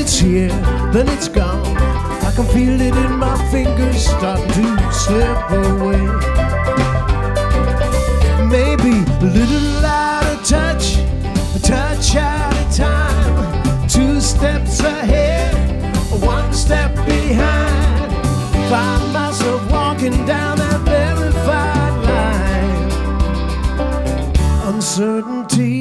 it's here, then it's gone. I can feel it in my fingers starting to slip away. Maybe a little out of touch, a touch out of time. 2 steps ahead, 1 step behind. Find myself walking down that very fine line. Uncertainty